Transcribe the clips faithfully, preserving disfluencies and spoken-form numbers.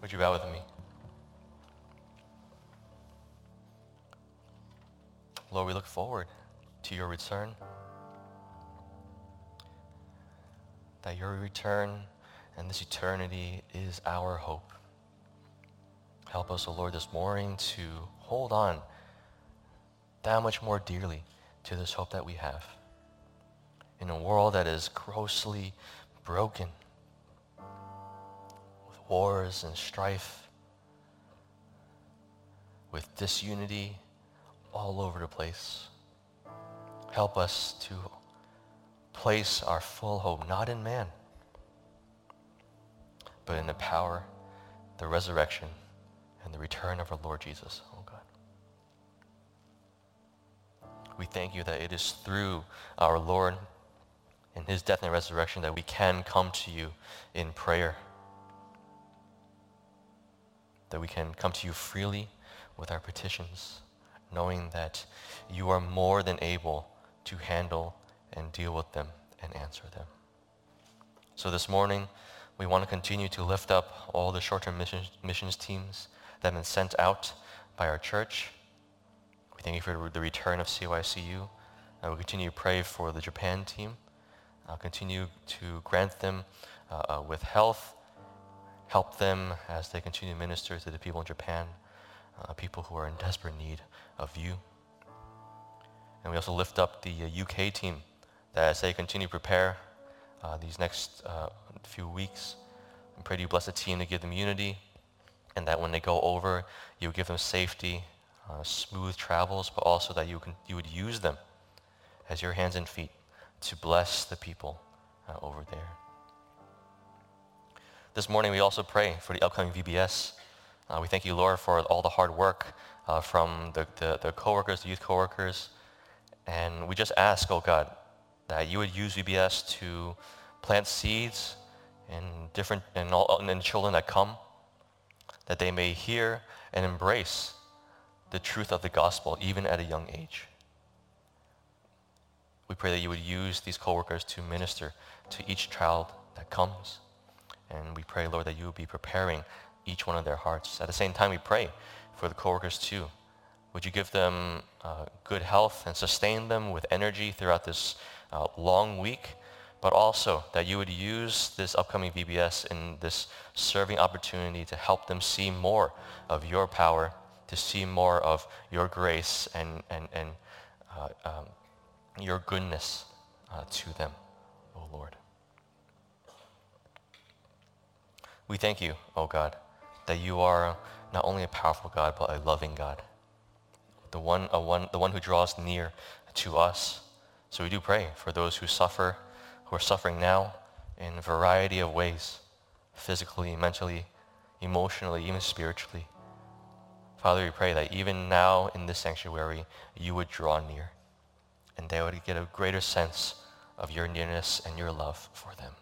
Would you bow with me? Lord, we look forward to your return. That your return and this eternity is our hope. Help us, O Lord, this morning to hold on that much more dearly to this hope that we have. In a world that is grossly broken, with wars and strife, with disunity all over the place. Help us to place our full hope, not in man, but in the power, the resurrection, and the return of our Lord Jesus, oh God. We thank you that it is through our Lord and his death and resurrection that we can come to you in prayer. That we can come to you freely with our petitions, knowing that you are more than able to handle and deal with them and answer them. So this morning, we want to continue to lift up all the short-term missions, missions teams that have been sent out by our church. We thank you for the return of C Y C U. And we'll continue to pray for the Japan team. Uh, continue to grant them uh, uh, with health. Help them as they continue to minister to the people in Japan, uh, people who are in desperate need of you. And we also lift up the uh, U K team that as they continue to prepare uh, these next uh, few weeks, we pray that you bless the team to give them unity, and that when they go over, you give them safety, uh, smooth travels, but also that you can you would use them as your hands and feet to bless the people uh, over there. This morning we also pray for the upcoming V B S. Uh, we thank you, Lord, for all the hard work uh, from the, the, the co-workers, the youth co-workers. And we just ask, oh God, that you would use V B S to plant seeds in different, in all in the children that come, that they may hear and embrace the truth of the gospel even at a young age. We pray that you would use these co-workers to minister to each child that comes. And we pray, Lord, that you would be preparing each one of their hearts. At the same time, we pray for the co-workers too. Would you give them uh, good health and sustain them with energy throughout this uh, long week, but also that you would use this upcoming V B S in this serving opportunity to help them see more of your power, to see more of your grace and, and, and uh, um, your goodness uh, to them, O Lord. We thank you, O God, that you are not only a powerful God, but a loving God. The one, a one, the one who draws near to us. So we do pray for those who suffer, who are suffering now in a variety of ways, physically, mentally, emotionally, even spiritually. Father, we pray that even now in this sanctuary, you would draw near, and they would get a greater sense of your nearness and your love for them.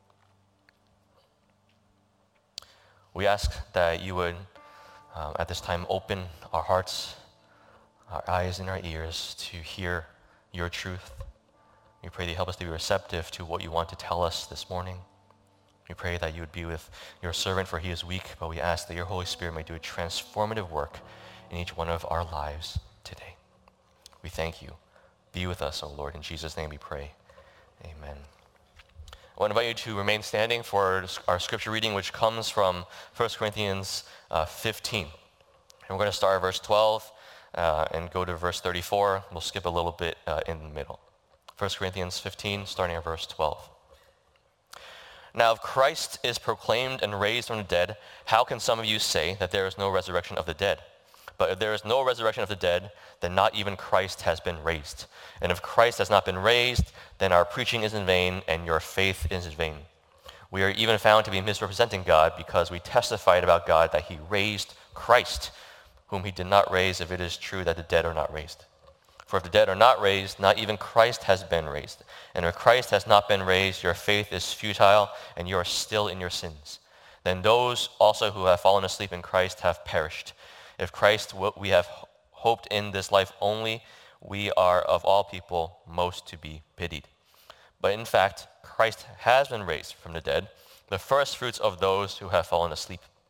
We ask that you would, um, at this time, open our hearts, our eyes and our ears to hear your truth. We pray that you help us to be receptive to what you want to tell us this morning. We pray that you would be with your servant, for he is weak, but we ask that your Holy Spirit may do a transformative work in each one of our lives today. We thank you. Be with us, O Lord. In Jesus' name we pray. Amen. I want to invite you to remain standing for our scripture reading, which comes from First Corinthians uh, fifteen. And we're going to start at verse twelve uh, and go to verse thirty-four. We'll skip a little bit uh, in the middle. First Corinthians fifteen, starting at verse twelve. Now, if Christ is proclaimed and raised from the dead, how can some of you say that there is no resurrection of the dead? But if there is no resurrection of the dead, then not even Christ has been raised. And if Christ has not been raised, then our preaching is in vain and your faith is in vain. We are even found to be misrepresenting God because we testified about God that he raised Christ, whom he did not raise, if it is true that the dead are not raised. For if the dead are not raised, not even Christ has been raised. And if Christ has not been raised, your faith is futile and you are still in your sins. Then those also who have fallen asleep in Christ have perished. If Christ we have hoped in this life only, we are of all people most to be pitied. But in fact, Christ has been raised from the dead, the first fruits of those who have fallen asleep.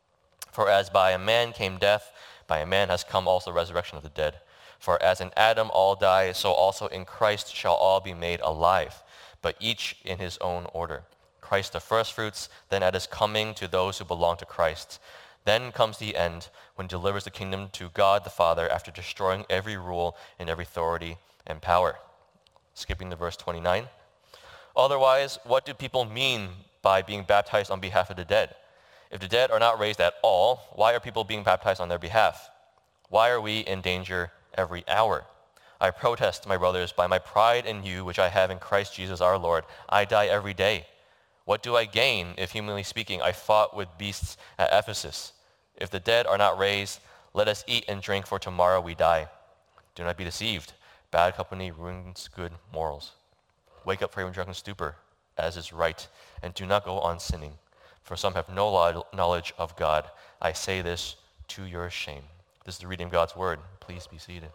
For as by a man came death, by a man has come also resurrection of the dead. For as in Adam all die, so also in Christ shall all be made alive, but each in his own order. Christ the firstfruits, then at his coming to those who belong to Christ. Then comes the end, when he delivers the kingdom to God the Father after destroying every rule and every authority and power. Skipping to verse twenty-nine. Otherwise, what do people mean by being baptized on behalf of the dead? If the dead are not raised at all, why are people being baptized on their behalf? Why are we in danger every hour? I protest, my brothers, by my pride in you, which I have in Christ Jesus our Lord, I die every day. What do I gain if, humanly speaking, I fought with beasts at Ephesus? If the dead are not raised, let us eat and drink, for tomorrow we die. Do not be deceived. Bad company ruins good morals. Wake up from drunken stupor, as is right, and do not go on sinning. For some have no knowledge of God. I say this to your shame. This is the reading of God's word. Please be seated.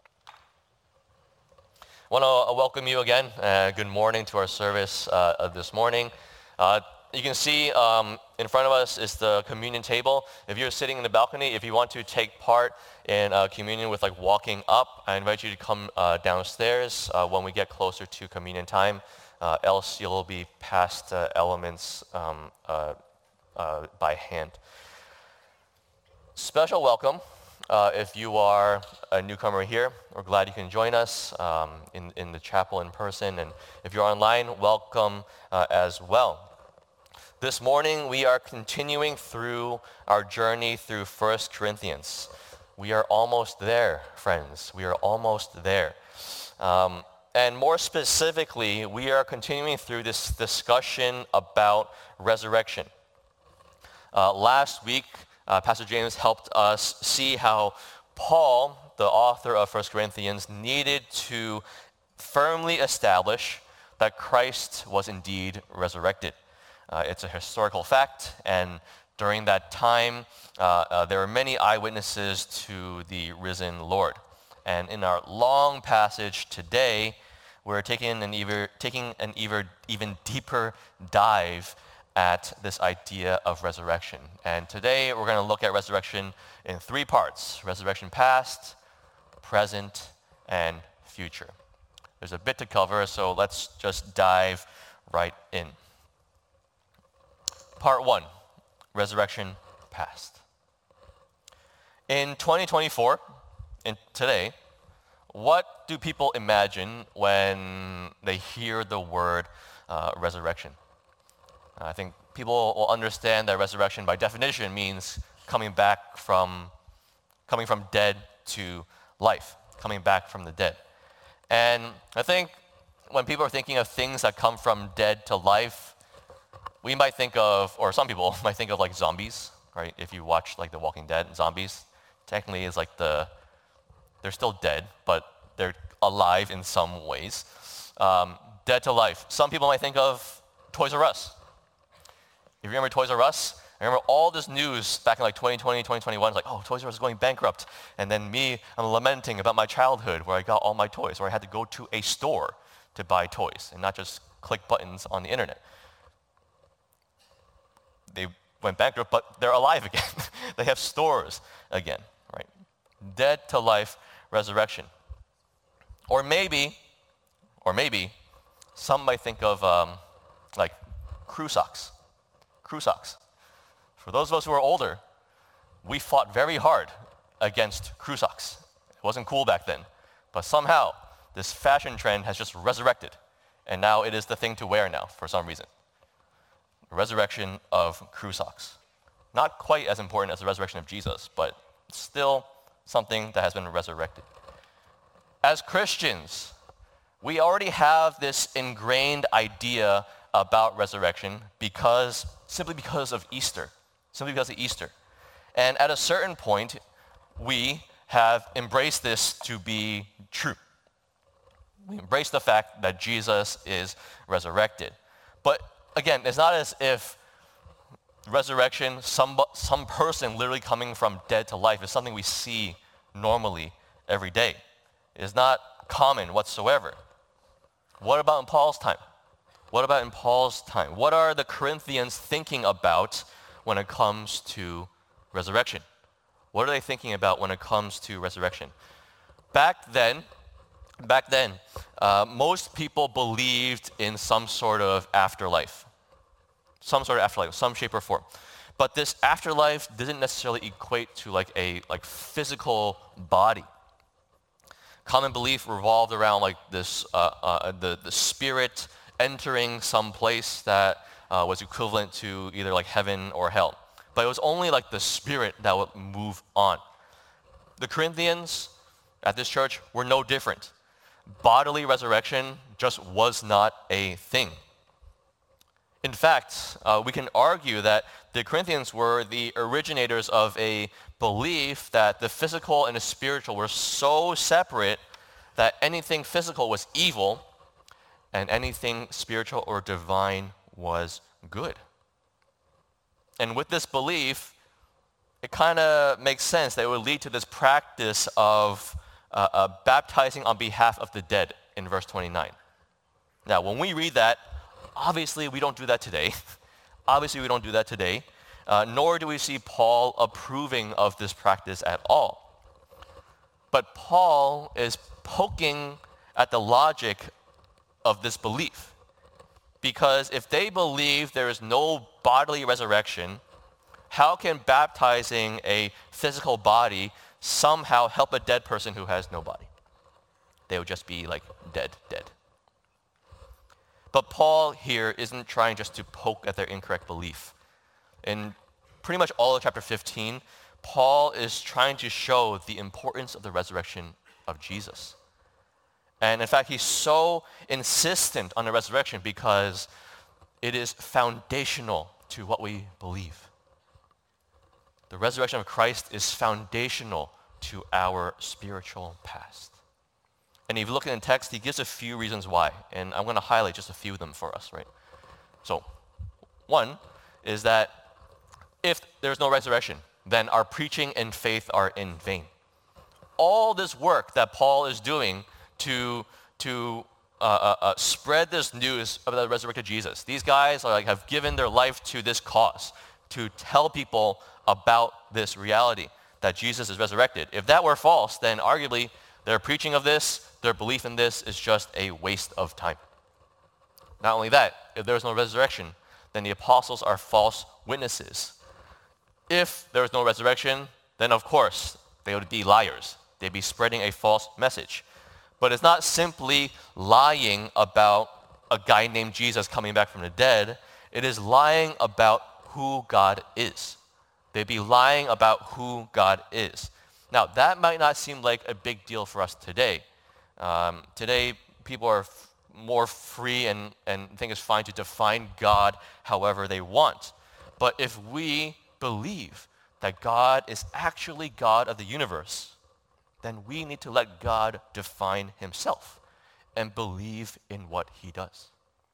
I want to welcome you again. Uh, good morning to our service uh, of this morning. Uh, you can see um, in front of us is the communion table. If you're sitting in the balcony, if you want to take part in uh, communion with like walking up, I invite you to come uh, downstairs uh, when we get closer to communion time. Uh, else you'll be passed uh, elements um, uh, uh, by hand. Special welcome uh, if you are a newcomer here. We're glad you can join us um, in, in the chapel in person. And if you're online, welcome uh, as well. This morning we are continuing through our journey through First Corinthians. We are almost there, friends. We are almost there. Um, And more specifically, we are continuing through this discussion about resurrection. Uh, last week, uh, Pastor James helped us see how Paul, the author of First Corinthians, needed to firmly establish that Christ was indeed resurrected. Uh, it's a historical fact, and during that time, uh, uh, there were many eyewitnesses to the risen Lord. And in our long passage today, we're taking an even, taking an even, even deeper dive at this idea of resurrection. And today we're going to look at resurrection in three parts: resurrection past, present, and future. There's a bit to cover, so let's just dive right in. Part one, resurrection past. In twenty twenty-four, in today, what do people imagine when they hear the word uh, resurrection? I think people will understand that resurrection by definition means coming back from, coming from dead to life, coming back from the dead. And I think when people are thinking of things that come from dead to life, we might think of, or some people might think of like zombies, right? If you watch like The Walking Dead, zombies technically is like the, they're still dead, but they're alive in some ways. Um, dead to life. Some people might think of Toys R Us. If you remember Toys R Us, I remember all this news back in like twenty twenty, twenty twenty-one, like, oh, Toys R Us is going bankrupt. And then me, I'm lamenting about my childhood where I got all my toys, where I had to go to a store to buy toys and not just click buttons on the internet. They went bankrupt, but they're alive again. They have stores again, right? Dead to life, resurrection. Or maybe, or maybe, some might think of um, like crew socks. Crew socks. For those of us who are older, we fought very hard against crew socks. It wasn't cool back then. But somehow, this fashion trend has just resurrected. And now it is the thing to wear now, for some reason. The resurrection of crew socks. Not quite as important as the resurrection of Jesus, but still something that has been resurrected. As Christians, we already have this ingrained idea about resurrection because, simply because of Easter, simply because of Easter. And at a certain point, we have embraced this to be true. We embrace the fact that Jesus is resurrected. But again, it's not as if resurrection, some, some person literally coming from dead to life is something we see normally every day. It is not common whatsoever. What about in Paul's time? What about in Paul's time? What are the Corinthians thinking about when it comes to resurrection. What are they thinking about when it comes to resurrection? Back then, back then, uh, most people believed in some sort of afterlife. Some sort of afterlife, some shape or form. But this afterlife didn't necessarily equate to like a like physical body. Common belief revolved around like this, uh, uh, the, the spirit entering some place that uh, was equivalent to either like heaven or hell. But it was only like the spirit that would move on. The Corinthians at this church were no different. Bodily resurrection just was not a thing. In fact, uh, we can argue that the Corinthians were the originators of a belief that the physical and the spiritual were so separate that anything physical was evil and anything spiritual or divine was good. And with this belief, it kind of makes sense that it would lead to this practice of uh, uh, baptizing on behalf of the dead in verse twenty-nine. Now, when we read that, obviously we don't do that today. Obviously we don't do that today, uh, nor do we see Paul approving of this practice at all. But Paul is poking at the logic of this belief. Because if they believe there is no bodily resurrection, how can baptizing a physical body somehow help a dead person who has no body? They would just be like dead, dead. But Paul here isn't trying just to poke at their incorrect belief. In pretty much all of chapter fifteen, Paul is trying to show the importance of the resurrection of Jesus. And in fact, he's so insistent on the resurrection because it is foundational to what we believe. The resurrection of Christ is foundational to our spiritual past. And if you look in the text, he gives a few reasons why, and I'm going to highlight just a few of them for us, right? So, one is that if there's no resurrection, then our preaching and faith are in vain. All this work that Paul is doing to, to uh, uh, uh, spread this news of the resurrected Jesus, these guys are like, have given their life to this cause, to tell people about this reality, that Jesus is resurrected. If that were false, then arguably their preaching of this, their belief in this is just a waste of time. Not only that, if there is no resurrection, then the apostles are false witnesses. If there is no resurrection, then of course they would be liars. They'd be spreading a false message. But it's not simply lying about a guy named Jesus coming back from the dead. It is lying about who God is. They'd be lying about who God is. Now, that might not seem like a big deal for us today. Um, today, people are f- more free and, and think it's fine to define God however they want. But if we believe that God is actually God of the universe, then we need to let God define himself and believe in what he does.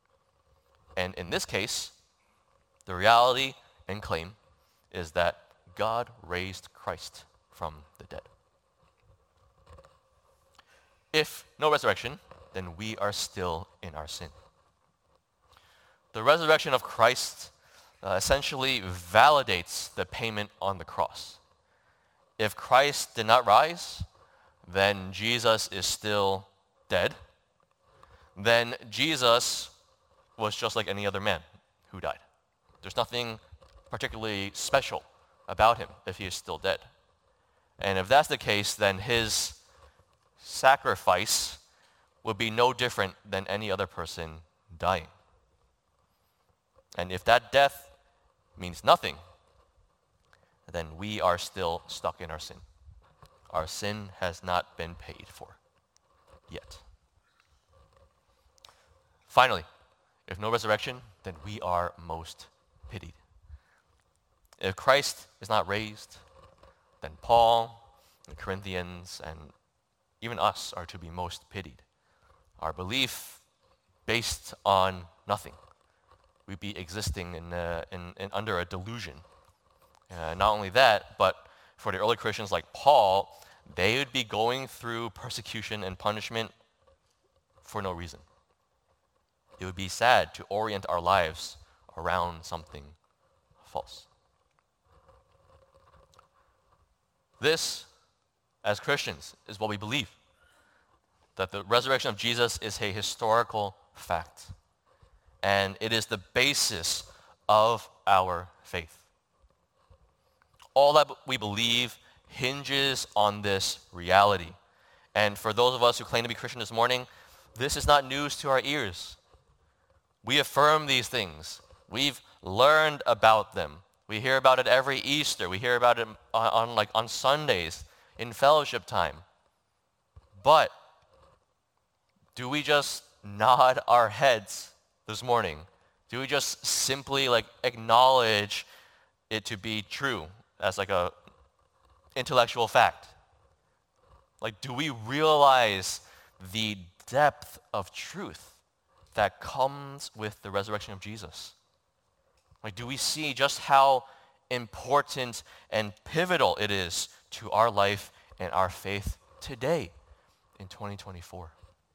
And in this case, the reality and claim is that God raised Christ from the dead. If no resurrection, then we are still in our sin. The resurrection of Christ uh, essentially validates the payment on the cross. If Christ did not rise, then Jesus is still dead. Then Jesus was just like any other man who died. There's nothing particularly special about him if he is still dead. And if that's the case, then his sacrifice would be no different than any other person dying. And if that death means nothing, then we are still stuck in our sin. Our sin has not been paid for yet. Finally, if no resurrection, then we are most pitied. If Christ is not raised, then Paul, the Corinthians, and even us are to be most pitied. Our belief based on nothing. We'd be existing in, a, in, in under a delusion. Uh, not only that, but for the early Christians like Paul, they would be going through persecution and punishment for no reason. It would be sad to orient our lives around something false. This, as Christians, is what we believe. That the resurrection of Jesus is a historical fact. And it is the basis of our faith. All that we believe hinges on this reality. And for those of us who claim to be Christian this morning, this is not news to our ears. We affirm these things. We've learned about them. We hear about it every Easter. We hear about it on, on like on Sundays in fellowship time. But do we just nod our heads this morning? Do we just simply like acknowledge it to be true as like a intellectual fact? Like, do we realize the depth of truth that comes with the resurrection of Jesus? Like, do we see just how important and pivotal it is to our life and our faith today in twenty twenty-four?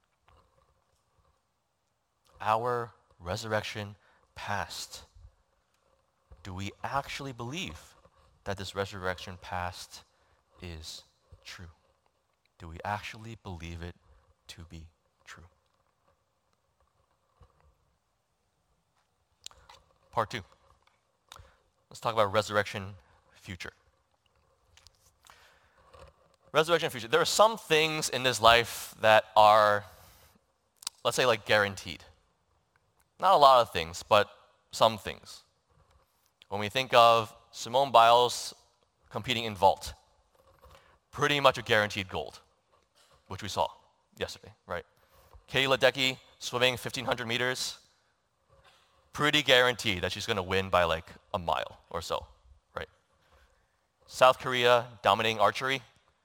Our resurrection past. Do we actually believe that this resurrection past is true? Do we actually believe it to be true? Part two. Let's talk about resurrection future. Resurrection future. There are some things in this life that are, let's say, like guaranteed. Not a lot of things, but some things. When we think of Simone Biles competing in vault, pretty much a guaranteed gold, which we saw yesterday, right? Katie Ledecky swimming fifteen hundred meters, pretty guaranteed that she's going to win by like a mile or so, right? South Korea dominating archery,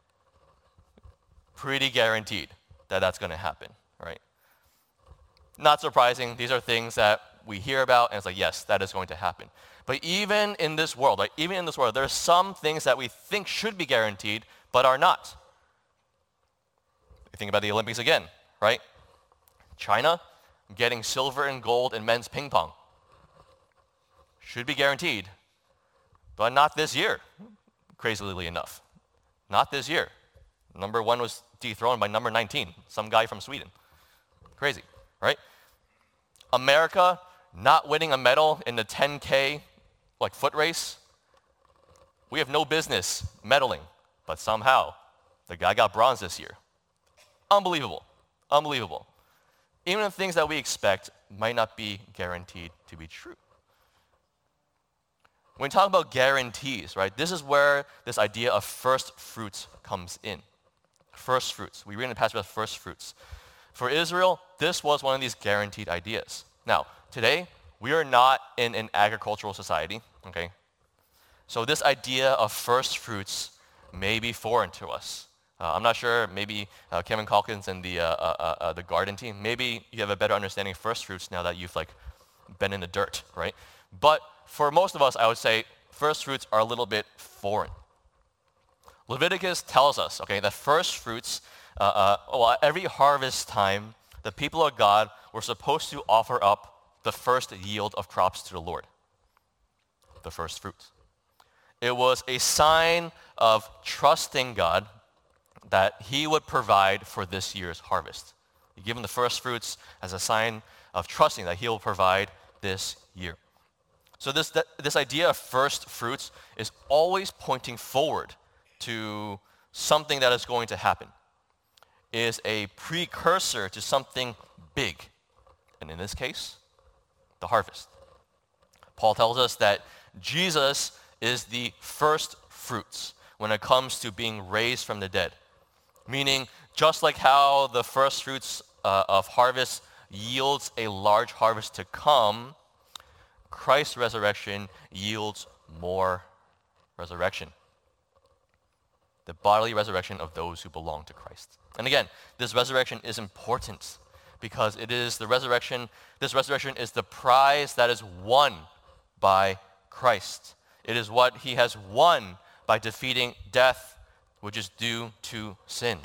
pretty guaranteed that that's going to happen, right? Not surprising. These are things that we hear about, and it's like, yes, that is going to happen. But even in this world, like even in this world, there are some things that we think should be guaranteed, but are not. You think about the Olympics again, right? China getting silver and gold in men's ping pong. Should be guaranteed, but not this year, crazily enough. Not this year. Number one was dethroned by number nineteen, some guy from Sweden. Crazy, right? America not winning a medal in the ten K like foot race. We have no business medaling, but somehow the guy got bronze this year. Unbelievable, unbelievable. Even the things that we expect might not be guaranteed to be true. When we talk about guarantees, right, this is where this idea of first fruits comes in. First fruits. We read in the passage about first fruits. For Israel, this was one of these guaranteed ideas. Now, today, we are not in an agricultural society, okay? So this idea of first fruits may be foreign to us. Uh, I'm not sure, maybe uh, Kevin Calkins and the, uh, uh, uh, the garden team, maybe you have a better understanding of first fruits now that you've like been in the dirt, right? But for most of us, I would say first fruits are a little bit foreign. Leviticus tells us, okay, that first fruits, uh, uh, well, at every harvest time, the people of God were supposed to offer up the first yield of crops to the Lord, the first fruits. It was a sign of trusting God that he would provide for this year's harvest. You give him the first fruits as a sign of trusting that he will provide this year. So this, that, this idea of first fruits is always pointing forward to something that is going to happen. It is a precursor to something big. And in this case, the harvest. Paul tells us that Jesus is the first fruits when it comes to being raised from the dead. Meaning, just like how the first fruits uh, of harvest yields a large harvest to come, Christ's resurrection yields more resurrection. The bodily resurrection of those who belong to Christ. And again, this resurrection is important because it is the resurrection, this resurrection is the prize that is won by Christ. It is what he has won by defeating death, which is due to sin.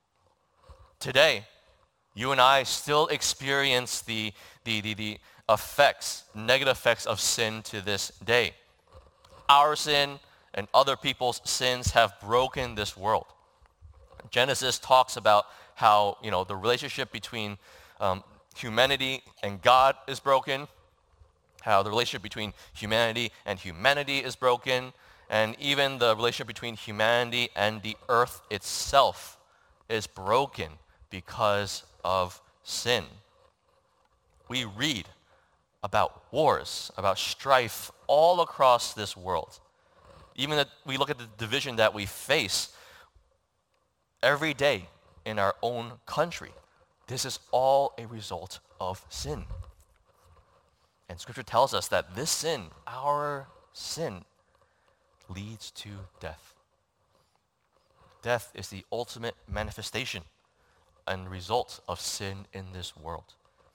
Today, you and I still experience the, the, the, the effects, negative effects of sin to this day. Our sin and other people's sins have broken this world. Genesis talks about how, you know, the relationship between um, humanity and God is broken, how the relationship between humanity and humanity is broken, and even the relationship between humanity and the earth itself is broken because of sin. We read about wars, about strife all across this world. Even that we look at the division that we face every day in our own country. This is all a result of sin. And Scripture tells us that this sin, our sin, leads to death. Death is the ultimate manifestation and result of sin in this world.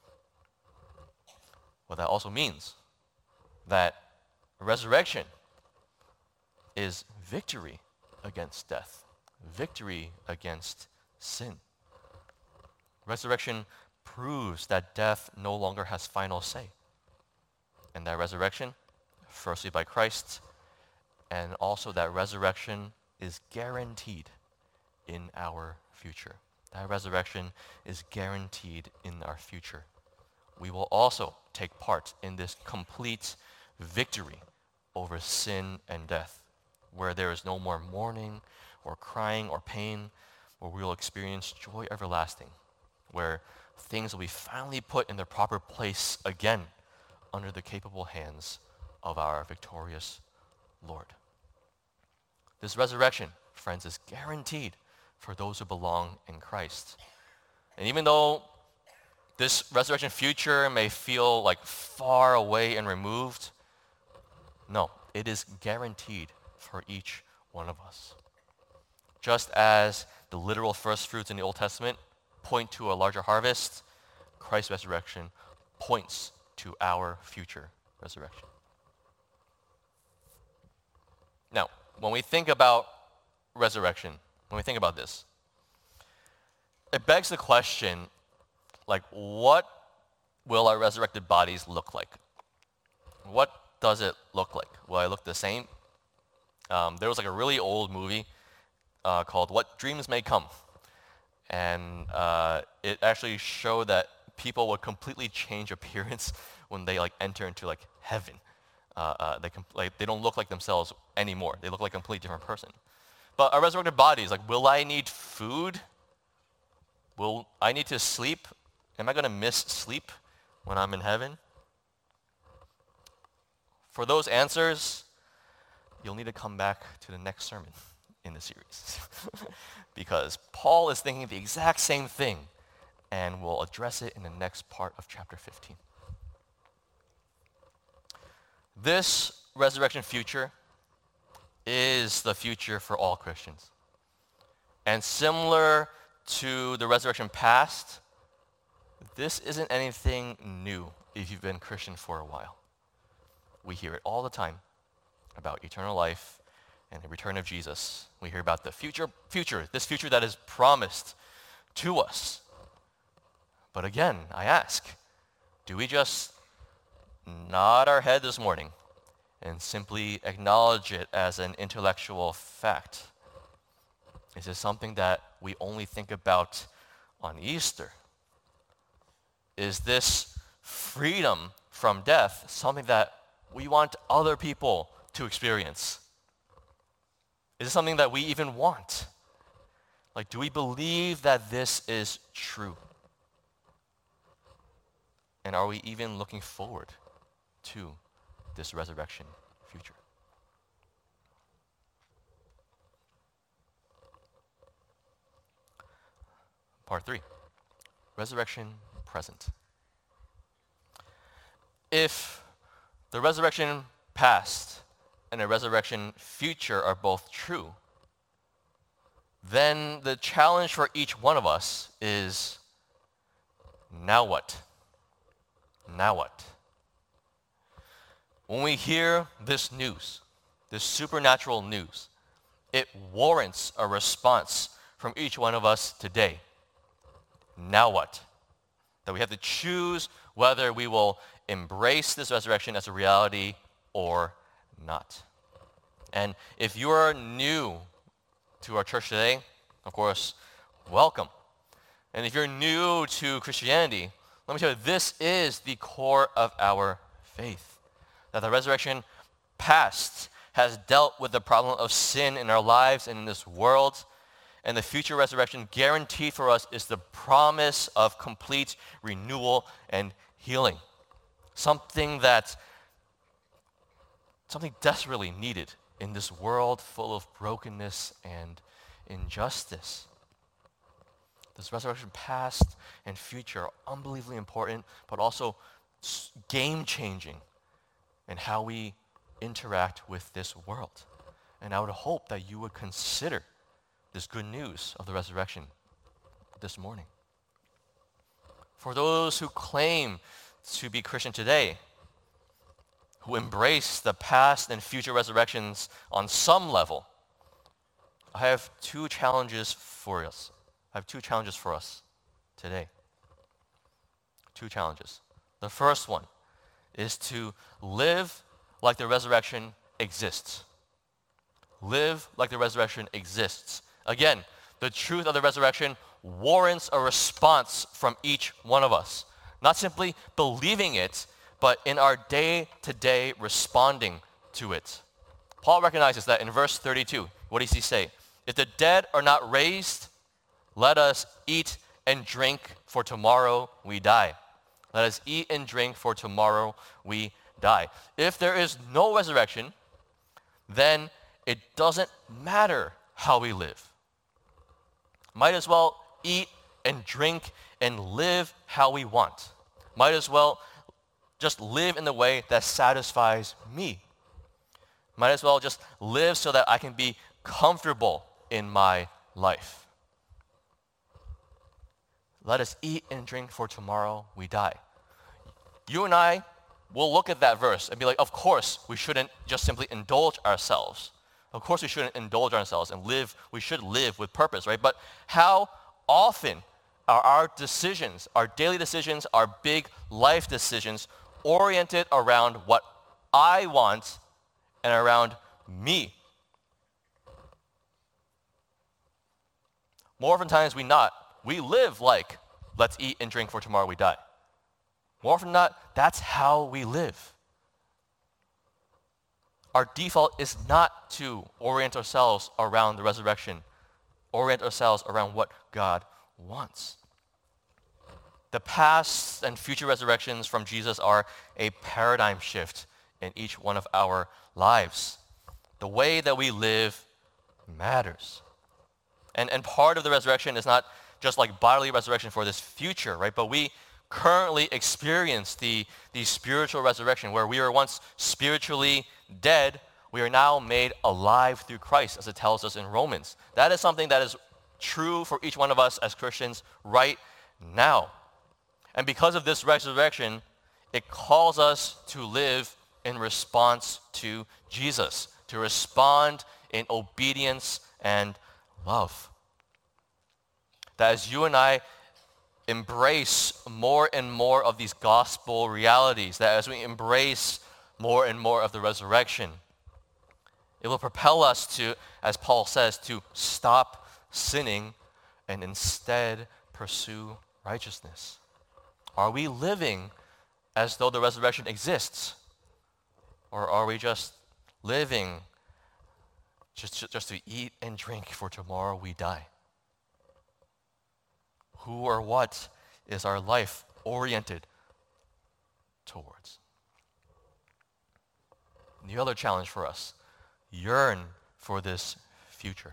What that also means that resurrection is victory against death, victory against sin. Resurrection proves that death no longer has final say. And that resurrection, firstly by Christ, and also that resurrection is guaranteed in our future. That resurrection is guaranteed in our future. We will also take part in this complete victory over sin and death, where there is no more mourning or crying or pain, where we will experience joy everlasting, where things will be finally put in their proper place again under the capable hands of our victorious Lord. This resurrection, friends, is guaranteed for those who belong in Christ. And even though this resurrection future may feel like far away and removed, no, it is guaranteed for each one of us. Just as the literal first fruits in the Old Testament point to a larger harvest, Christ's resurrection points to our future resurrection. Now, when we think about resurrection, when we think about this, it begs the question, like, what will our resurrected bodies look like? What does it look like? Will I look the same? Um, there was like a really old movie uh, called What Dreams May Come. And uh, it actually showed that people would completely change appearance when they like enter into like heaven. Uh, uh, they, com- like, they don't look like themselves anymore. They look like a completely different person. But our resurrected bodies, like, will I need food? Will I need to sleep? Am I going to miss sleep when I'm in heaven? For those answers, you'll need to come back to the next sermon in the series. Because Paul is thinking the exact same thing, and we'll address it in the next part of chapter fifteen. This resurrection future is the future for all Christians. And similar to the resurrection past, this isn't anything new if you've been Christian for a while. We hear it all the time about eternal life and the return of Jesus. We hear about the future, future, this future that is promised to us. But again, I ask, do we just nod our head this morning and simply acknowledge it as an intellectual fact? Is this something that we only think about on Easter? Is this freedom from death something that we want other people to experience? Is it something that we even want? Like, do we believe that this is true? And are we even looking forward to this resurrection future? Part three, resurrection present. If the resurrection past and the resurrection future are both true, then the challenge for each one of us is, now what? Now what? When we hear this news, this supernatural news, it warrants a response from each one of us today. Now what? That we have to choose whether we will embrace this resurrection as a reality or not. And if you are new to our church today, of course, welcome. And if you're new to Christianity, let me tell you, this is the core of our faith. That the resurrection past has dealt with the problem of sin in our lives and in this world. And the future resurrection guaranteed for us is the promise of complete renewal and healing. Something that, something desperately needed in this world full of brokenness and injustice. This resurrection past and future are unbelievably important, but also game-changing in how we interact with this world. And I would hope that you would consider this good news of the resurrection this morning. For those who claim to be Christian today, who embrace the past and future resurrections on some level, I have two challenges for us. I have two challenges for us today. Two challenges. The first one is to live like the resurrection exists. Live like the resurrection exists. Again, the truth of the resurrection warrants a response from each one of us. Not simply believing it, but in our day-to-day responding to it. Paul recognizes that in verse thirty-two. What does he say? If the dead are not raised, let us eat and drink, for tomorrow we die. Let us eat and drink, for tomorrow we die. If there is no resurrection, then it doesn't matter how we live. Might as well eat and drink and live how we want. Might as well just live in the way that satisfies me. Might as well just live so that I can be comfortable in my life. Let us eat and drink, for tomorrow we die. You and I will look at that verse and be like, of course, we shouldn't just simply indulge ourselves. Of course, we shouldn't indulge ourselves and live, we should live with purpose, right? But how often are our decisions, our daily decisions, our big life decisions oriented around what I want and around me? More often times we not, we live like, let's eat and drink, for tomorrow we die. More often than not, that's how we live. Our default is not to orient ourselves around the resurrection, orient ourselves around what God wants. The past and future resurrections from Jesus are a paradigm shift in each one of our lives. The way that we live matters. And, and part of the resurrection is not just like bodily resurrection for this future, right? But we currently experience the, the spiritual resurrection where we were once spiritually dead. We are now made alive through Christ, as it tells us in Romans. That is something that is true for each one of us as Christians right now. And because of this resurrection, it calls us to live in response to Jesus, to respond in obedience and love. That as you and I embrace more and more of these gospel realities, that as we embrace more and more of the resurrection, it will propel us to, as Paul says, to stop sinning and instead pursue righteousness. Are we living as though the resurrection exists? Or are we just living just, just to eat and drink, for tomorrow we die? Who or what is our life oriented towards? And the other challenge for us, yearn for this future.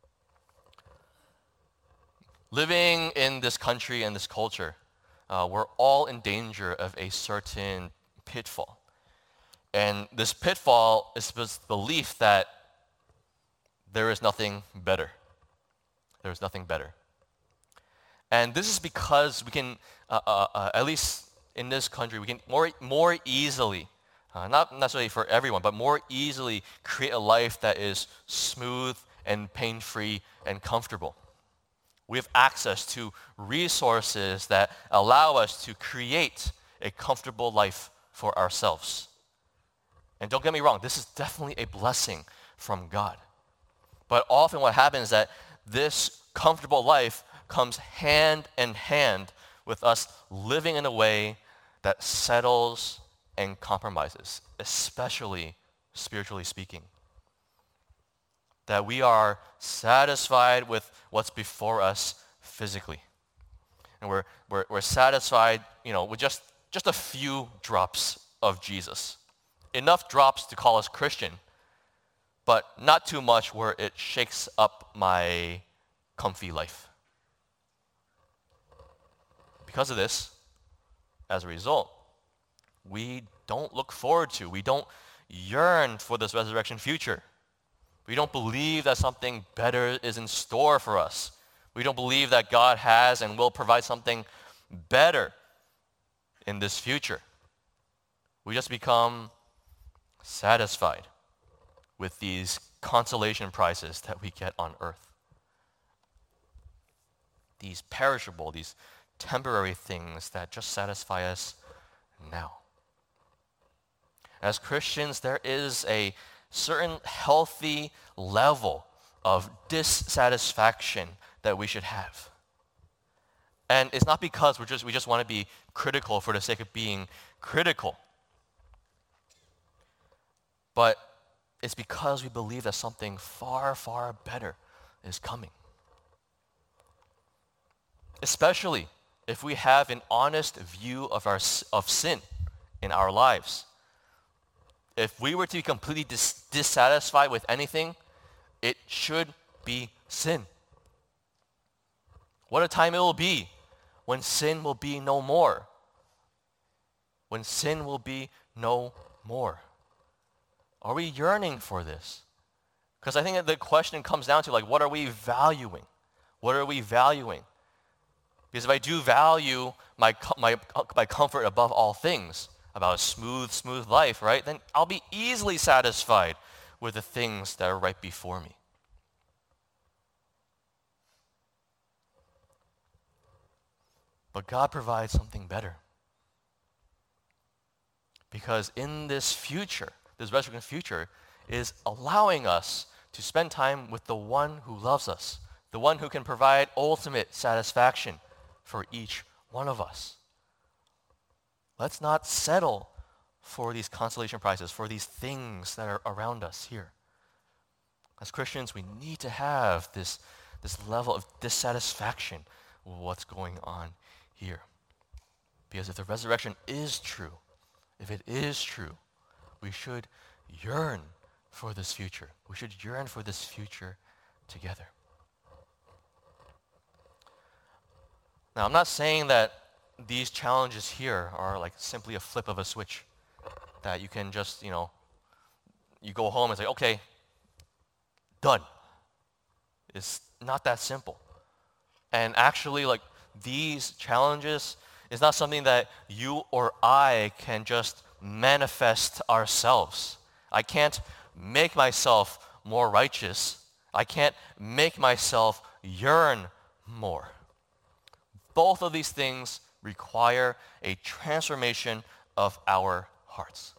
Living in this country and this culture, uh, we're all in danger of a certain pitfall. And this pitfall is this belief that there is nothing better. There is nothing better. And this is because we can, uh, uh, uh, at least in this country, we can more, more easily, uh, not necessarily for everyone, but more easily create a life that is smooth and pain-free and comfortable. We have access to resources that allow us to create a comfortable life for ourselves. And don't get me wrong, this is definitely a blessing from God. But often what happens is that this comfortable life comes hand in hand with us living in a way that settles and compromises, especially spiritually speaking. That we are satisfied with what's before us physically. And we're, we're, we're satisfied, you know, with just, just a few drops of Jesus. Enough drops to call us Christian, but not too much where it shakes up my comfy life. Because of this, as a result, we don't look forward to, we don't yearn for this resurrection future. We don't believe that something better is in store for us. We don't believe that God has and will provide something better in this future. We just become satisfied with these consolation prizes that we get on earth. These perishable, these temporary things that just satisfy us now. As Christians, there is a certain healthy level of dissatisfaction that we should have. And it's not because we're just, we just want to be critical for the sake of being critical. But it's because we believe that something far, far better is coming. Especially if we have an honest view of our of sin in our lives. If we were to be completely dis- dissatisfied with anything, it should be sin. What a time it will be when sin will be no more. When sin will be no more. Are we yearning for this? Because I think that the question comes down to, like, what are we valuing? What are we valuing? Because if I do value my, my, my comfort above all things, about a smooth, smooth life, right, then I'll be easily satisfied with the things that are right before me. But God provides something better. Because in this future, this resurrection future, is allowing us to spend time with the one who loves us, the one who can provide ultimate satisfaction for each one of us. Let's not settle for these consolation prizes, for these things that are around us here. As Christians, we need to have this, this level of dissatisfaction with what's going on here. Because if the resurrection is true, if it is true, we should yearn for this future. We should yearn for this future together. Now, I'm not saying that these challenges here are like simply a flip of a switch, that you can just, you know, you go home and say, okay, done. It's not that simple. And actually, like, these challenges is not something that you or I can just manifest ourselves. I can't make myself more righteous. I can't make myself yearn more. Both of these things require a transformation of our hearts.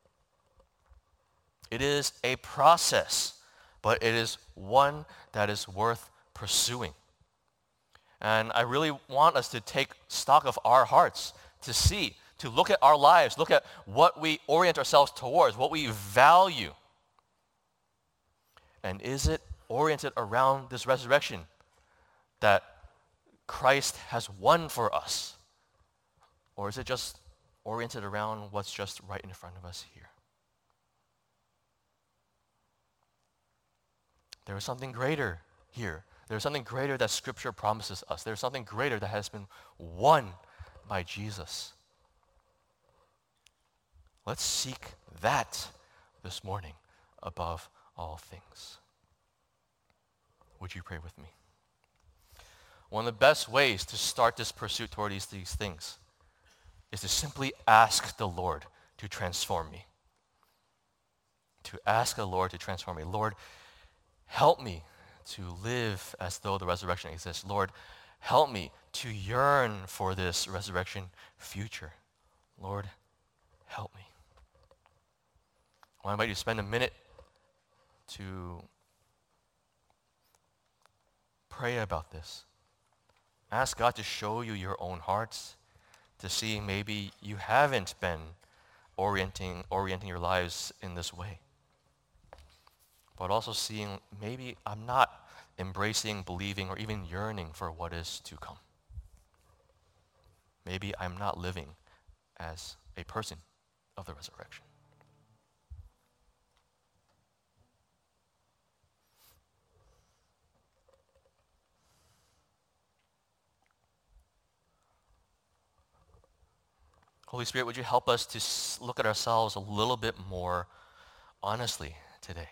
It is a process, but it is one that is worth pursuing. And I really want us to take stock of our hearts, to see, to look at our lives, look at what we orient ourselves towards, what we value. And is it oriented around this resurrection that Christ has won for us? Or is it just oriented around what's just right in front of us here? There is something greater here. There's something greater that Scripture promises us. There's something greater that has been won by Jesus. Let's seek that this morning above all things. Would you pray with me? One of the best ways to start this pursuit toward these, these things is to simply ask the Lord to transform me. To ask the Lord to transform me. Lord, help me to live as though the resurrection exists. Lord, help me to yearn for this resurrection future. Lord, help me. I invite you to spend a minute to pray about this. Ask God to show you your own hearts, to see maybe you haven't been orienting, orienting your lives in this way. But also seeing maybe I'm not embracing, believing, or even yearning for what is to come. Maybe I'm not living as a person of the resurrection. Holy Spirit, would you help us to look at ourselves a little bit more honestly today?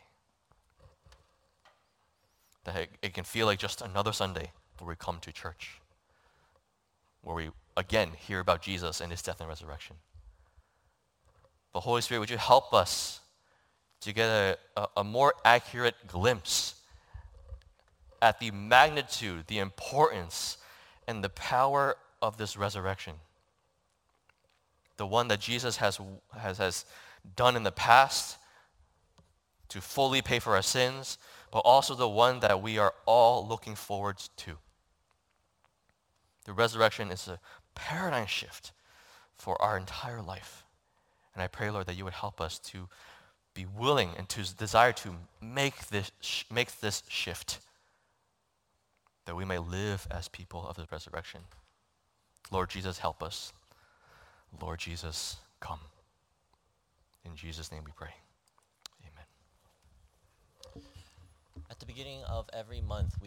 That it, it can feel like just another Sunday where we come to church, where we again hear about Jesus and his death and resurrection. But Holy Spirit, would you help us to get a, a, a more accurate glimpse at the magnitude, the importance, and the power of this resurrection? The one that Jesus has, has, has done in the past to fully pay for our sins, but also the one that we are all looking forward to. The resurrection is a paradigm shift for our entire life. And I pray, Lord, that you would help us to be willing and to desire to make this, make this shift, that we may live as people of the resurrection. Lord Jesus, help us. Lord Jesus, come. In Jesus' name we pray. Amen. At the beginning of every month, we